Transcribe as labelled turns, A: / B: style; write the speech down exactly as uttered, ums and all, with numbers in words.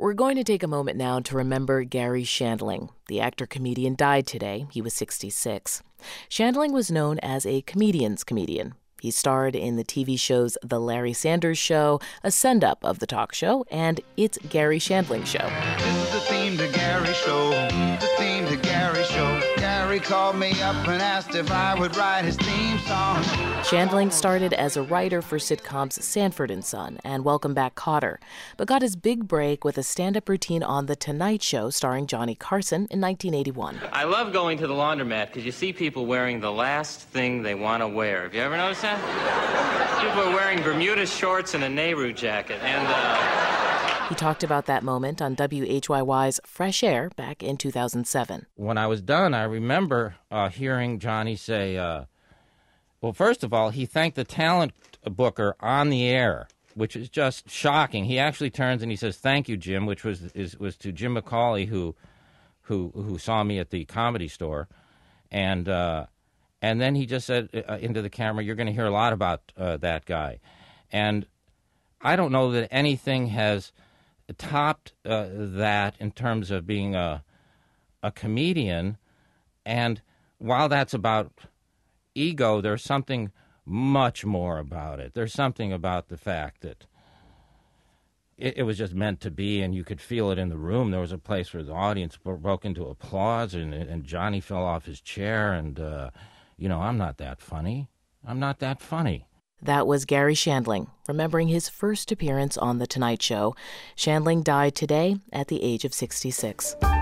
A: We're going to take a moment now to remember Garry Shandling. The actor-comedian died today. He was sixty-six. Shandling was known as a comedian's comedian. He starred in the T V shows The Larry Sanders Show, a send-up of the talk show, and It's Garry Shandling Show.
B: This is the theme to Garry Show, the theme to Garry Show. Garry called me up and asked if I would write his theme song.
A: Shandling started as a writer for sitcoms Sanford and Son and Welcome Back, Kotter, but got his big break with a stand-up routine on The Tonight Show starring Johnny Carson in nineteen eighty-one.
C: I love going to the laundromat because you see people wearing the last thing they want to wear. Have you ever noticed that? People are wearing Bermuda shorts and a Nehru jacket, and uh...
A: He talked about that moment on W H Y Y's Fresh Air back in two thousand seven.
D: When I was done, I remember uh, hearing Johnny say, uh, well, first of all, he thanked the talent booker on the air, which is just shocking. He actually turns and he says, "Thank you, Jim," which was is, was to Jim McCauley, who who who saw me at the Comedy Store. And uh, and then he just said uh, into the camera, "You're going to hear a lot about uh, that guy." And I don't know that anything has topped uh, that in terms of being a a comedian. And while that's about ego, there's something much more about it. There's something about the fact that it, it was just meant to be, and you could feel it in the room. There was a place where the audience broke into applause, and, and Johnny fell off his chair, and, uh, you know, I'm not that funny. I'm not that funny.
A: That was Garry Shandling, remembering his first appearance on The Tonight Show. Shandling died today at the age of sixty-six.